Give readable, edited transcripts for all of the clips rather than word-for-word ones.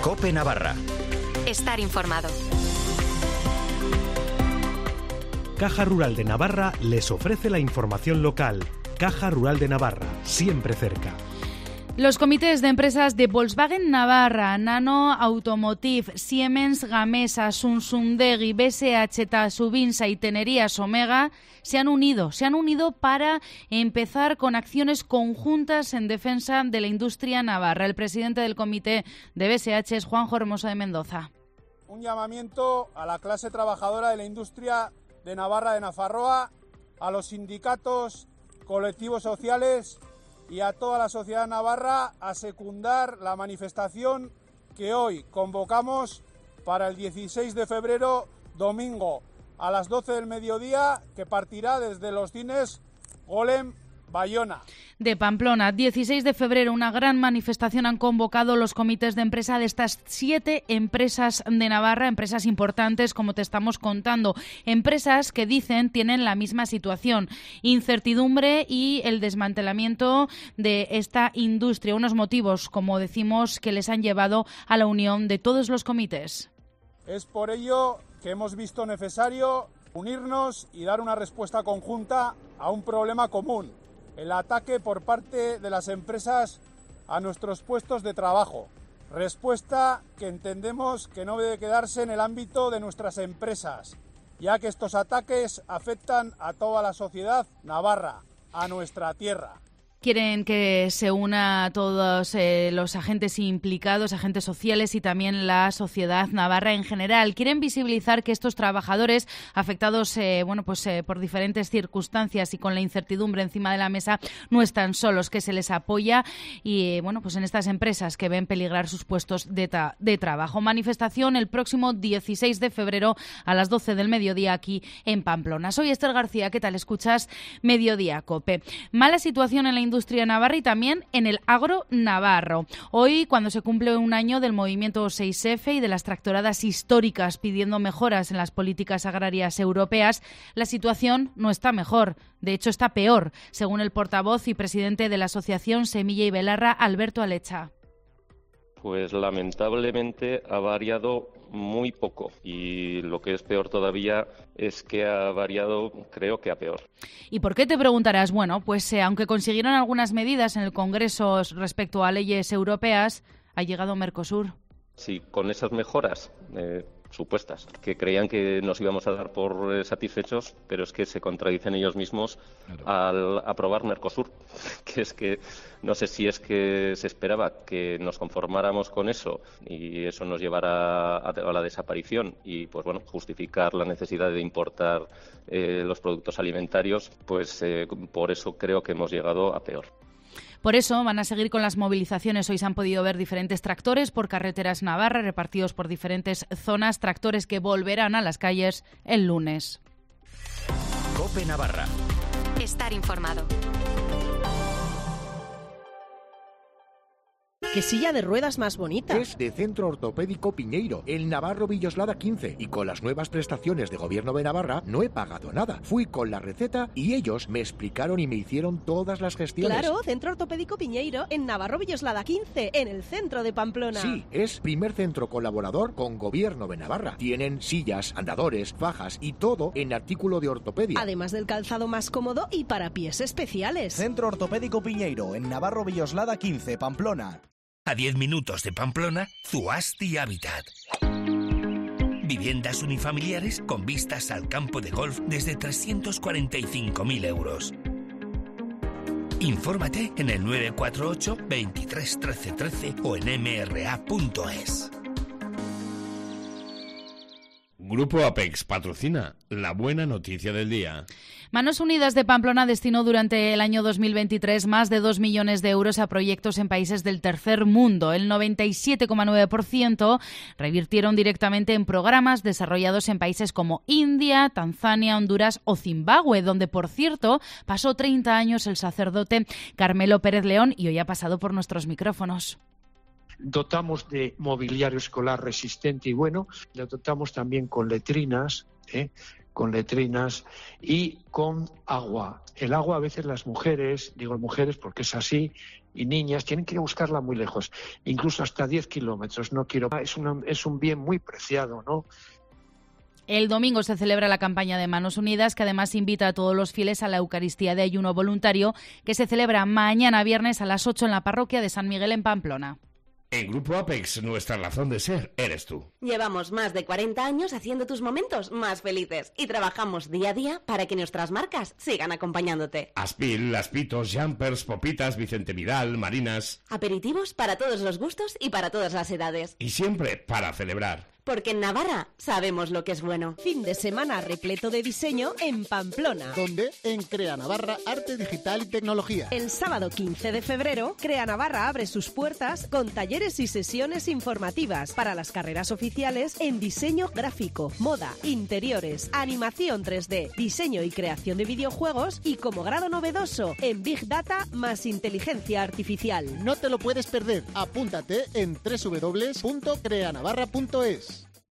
COPE Navarra. Estar informado. Caja Rural de Navarra les ofrece la información local. Caja Rural de Navarra, siempre cerca. Los comités de empresas de Volkswagen Navarra, Nano Automotive, Siemens Gamesa, Sunsundegi, BSH, Tasubinsa y Tenerías Omega se han unido para empezar con acciones conjuntas en defensa de la industria navarra. El presidente del comité de BSH es Juanjo Hermoso de Mendoza. Un llamamiento a la clase trabajadora de la industria de Navarra de Nafarroa, a los sindicatos, colectivos sociales y a toda la sociedad navarra a secundar la manifestación que hoy convocamos para el 16 de febrero, domingo, a las 12 del mediodía, que partirá desde los cines Golem Bayona. De Pamplona, 16 de febrero, una gran manifestación han convocado los comités de empresa de estas 7 empresas de Navarra, empresas importantes, como te estamos contando, empresas que dicen tienen la misma situación, incertidumbre y el desmantelamiento de esta industria, unos motivos, como decimos, que les han llevado a la unión de todos los comités. Es por ello que hemos visto necesario unirnos y dar una respuesta conjunta a un problema común: el ataque por parte de las empresas a nuestros puestos de trabajo. Respuesta que entendemos que no debe quedarse en el ámbito de nuestras empresas, ya que estos ataques afectan a toda la sociedad navarra, a nuestra tierra. Quieren que se una a todos los agentes implicados, agentes sociales y también la sociedad navarra en general. Quieren visibilizar que estos trabajadores afectados por diferentes circunstancias y con la incertidumbre encima de la mesa no están solos, que se les apoya y en estas empresas que ven peligrar sus puestos de trabajo. Manifestación el próximo 16 de febrero a las 12 del mediodía aquí en Pamplona. Soy Esther García, ¿qué tal? Escuchas Mediodía COPE. Mala situación en la industria navarra y también en el agro navarro. Hoy, cuando se cumple un año del movimiento 6F y de las tractoradas históricas pidiendo mejoras en las políticas agrarias europeas, la situación no está mejor. De hecho, está peor, según el portavoz y presidente de la asociación Semilla y Belarra, Alberto Alecha. Pues lamentablemente ha variado muy poco y lo que es peor todavía es que ha variado, creo que a peor. ¿Y por qué, te preguntarás? Bueno, pues aunque consiguieron algunas medidas en el Congreso respecto a leyes europeas, ha llegado Mercosur. Sí, con esas mejoras supuestas, que creían que nos íbamos a dar por satisfechos, pero es que se contradicen ellos mismos al aprobar Mercosur, que es que no sé si es que se esperaba que nos conformáramos con eso y eso nos llevara a la desaparición y justificar la necesidad de importar los productos alimentarios, pues por eso creo que hemos llegado a peor. Por eso van a seguir con las movilizaciones. Hoy se han podido ver diferentes tractores por carreteras navarras repartidos por diferentes zonas, tractores que volverán a las calles el lunes. COPE Navarra. Estar informado. ¡Qué silla de ruedas más bonita! Es de Centro Ortopédico Piñeiro, el Navarro Villoslada 15. Y con las nuevas prestaciones de Gobierno de Navarra no he pagado nada. Fui con la receta y ellos me explicaron y me hicieron todas las gestiones. Claro, Centro Ortopédico Piñeiro, en Navarro Villoslada 15, en el centro de Pamplona. Sí, es primer centro colaborador con Gobierno de Navarra. Tienen sillas, andadores, fajas y todo en artículo de ortopedia. Además del calzado más cómodo y para pies especiales. Centro Ortopédico Piñeiro, en Navarro Villoslada 15, Pamplona. A 10 minutos de Pamplona, Zuasti Habitat. Viviendas unifamiliares con vistas al campo de golf desde 345.000 euros. Infórmate en el 948 23 13 13 o en mra.es. Grupo Apex patrocina la buena noticia del día. Manos Unidas de Pamplona destinó durante el año 2023 más de 2 millones de euros a proyectos en países del tercer mundo. El 97,9% revirtieron directamente en programas desarrollados en países como India, Tanzania, Honduras o Zimbabue, donde, por cierto, pasó 30 años el sacerdote Carmelo Pérez León y hoy ha pasado por nuestros micrófonos. Dotamos de mobiliario escolar resistente y bueno, le dotamos también con letrinas, con letrinas y con agua. El agua a veces las mujeres, digo mujeres porque es así, y niñas tienen que ir a buscarla muy lejos, incluso hasta 10 kilómetros. Es un bien muy preciado, ¿no? El domingo se celebra la campaña de Manos Unidas, que además invita a todos los fieles a la Eucaristía de ayuno voluntario, que se celebra mañana viernes a las 8 en la parroquia de San Miguel en Pamplona. En Grupo Apex, nuestra razón de ser eres tú. Llevamos más de 40 años haciendo tus momentos más felices y trabajamos día a día para que nuestras marcas sigan acompañándote. Aspil, Laspitos, Jumpers, Popitas, Vicente Vidal, Marinas. Aperitivos para todos los gustos y para todas las edades. Y siempre para celebrar. Porque en Navarra sabemos lo que es bueno. Fin de semana repleto de diseño en Pamplona. ¿Dónde? En Crea Navarra, Arte Digital y Tecnología. El sábado 15 de febrero, Crea Navarra abre sus puertas con talleres y sesiones informativas para las carreras oficiales en diseño gráfico, moda, interiores, animación 3D, diseño y creación de videojuegos y como grado novedoso en Big Data más inteligencia artificial. No te lo puedes perder. Apúntate en www.creanavarra.es.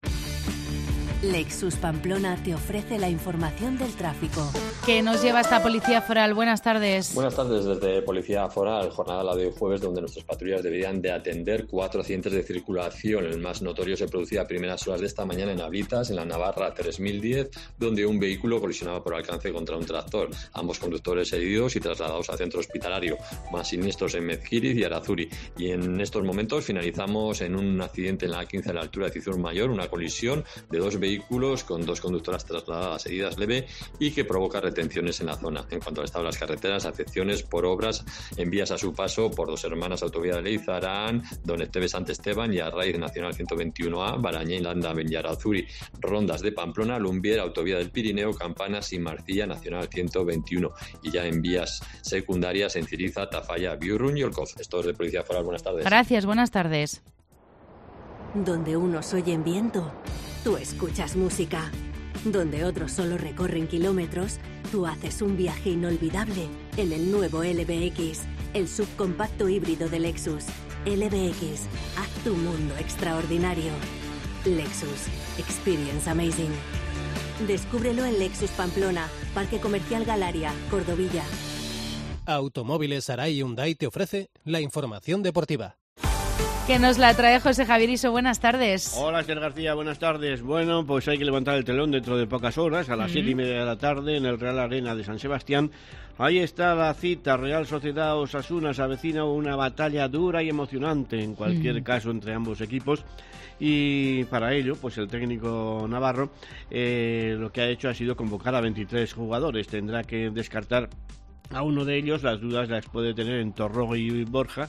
Lexus Pamplona te ofrece la información del tráfico. ¿Qué nos lleva esta Policía Foral? Buenas tardes. Buenas tardes desde Policía Foral, jornada la de hoy jueves donde nuestras patrullas deberían de atender 4 accidentes de circulación. El más notorio se producía a primeras horas de esta mañana en Ablitas, en la Navarra 3010, donde un vehículo colisionaba por alcance contra un tractor. Ambos conductores heridos y trasladados al centro hospitalario. Más siniestros en Mezquiriz y Arazuri. Y en estos momentos finalizamos en un accidente en la A15 a la altura de Cizur Mayor, una colisión de 2 vehículos con 2 conductoras trasladadas heridas leve y que provoca retenciones en la zona. En cuanto al estado de las carreteras, afecciones por obras en vías a su paso por Dos Hermanas, Autovía de Leizarán, Don Esteve Sant Esteban y Arraiz Nacional 121A, Baraña y Landa Benyarazuri, rondas de Pamplona, Lumbier, Autovía del Pirineo, Campanas y Marcilla, Nacional 121. Y ya en vías secundarias en Ciriza, Tafalla, Biurruñ y Olcoz. Esto es de Policía Foral. Buenas tardes. Gracias, buenas tardes. Donde unos oyen viento, tú escuchas música. Donde otros solo recorren kilómetros, tú haces un viaje inolvidable en el nuevo LBX, el subcompacto híbrido de Lexus. LBX, haz tu mundo extraordinario. Lexus, experience amazing. Descúbrelo en Lexus Pamplona, Parque Comercial Galaria, Cordovilla. Automóviles Arai Hyundai te ofrece la información deportiva. Que nos la trae José Javier Iso. Buenas tardes. Hola, Esther García, buenas tardes. Bueno, pues hay que levantar el telón dentro de pocas horas, a las 7:30 de la tarde, en el Real Arena de San Sebastián. Ahí está la cita, Real Sociedad Osasuna, se avecina una batalla dura y emocionante, en cualquier caso, entre ambos equipos. Y para ello, pues el técnico navarro lo que ha hecho ha sido convocar a 23 jugadores. Tendrá que descartar a uno de ellos. Las dudas las puede tener en Torrogo y Barja,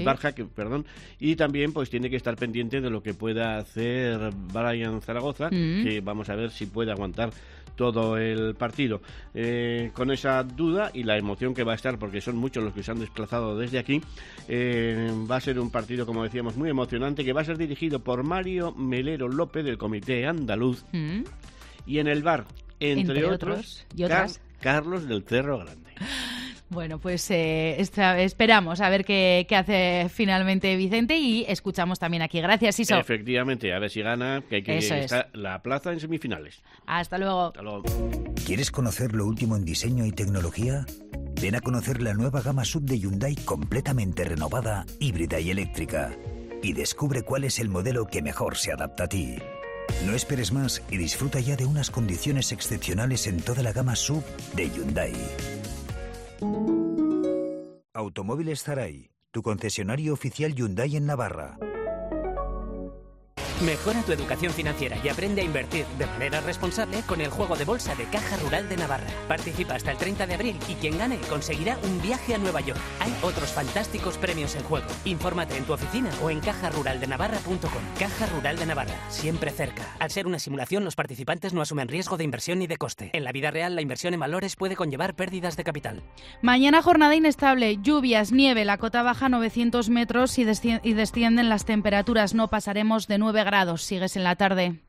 y también pues tiene que estar pendiente de lo que pueda hacer Brian Zaragoza, que vamos a ver si puede aguantar todo el partido. Con esa duda y la emoción que va a estar, porque son muchos los que se han desplazado desde aquí, va a ser un partido, como decíamos, muy emocionante, que va a ser dirigido por Mario Melero López, del Comité Andaluz, y en el bar, entre otros, Carlos del Cerro Grande. Bueno, pues esperamos a ver qué hace finalmente Vicente y escuchamos también aquí. Gracias, Iso. Efectivamente, a ver si gana, que hay que estar la plaza en semifinales. Hasta luego. Hasta luego. ¿Quieres conocer lo último en diseño y tecnología? Ven a conocer la nueva gama SUV de Hyundai completamente renovada, híbrida y eléctrica. Y descubre cuál es el modelo que mejor se adapta a ti. No esperes más y disfruta ya de unas condiciones excepcionales en toda la gama SUV de Hyundai. Automóviles Zaray, tu concesionario oficial Hyundai en Navarra. Mejora tu educación financiera y aprende a invertir de manera responsable con el juego de bolsa de Caja Rural de Navarra. Participa hasta el 30 de abril y quien gane conseguirá un viaje a Nueva York. Hay otros fantásticos premios en juego. Infórmate en tu oficina o en cajaruraldenavarra.com. Caja Rural de Navarra, siempre cerca. Al ser una simulación, los participantes no asumen riesgo de inversión ni de coste. En la vida real, la inversión en valores puede conllevar pérdidas de capital. Mañana jornada inestable, lluvias, nieve, la cota baja 900 metros y descienden las temperaturas. No pasaremos de 9 grados. Sigues en la tarde.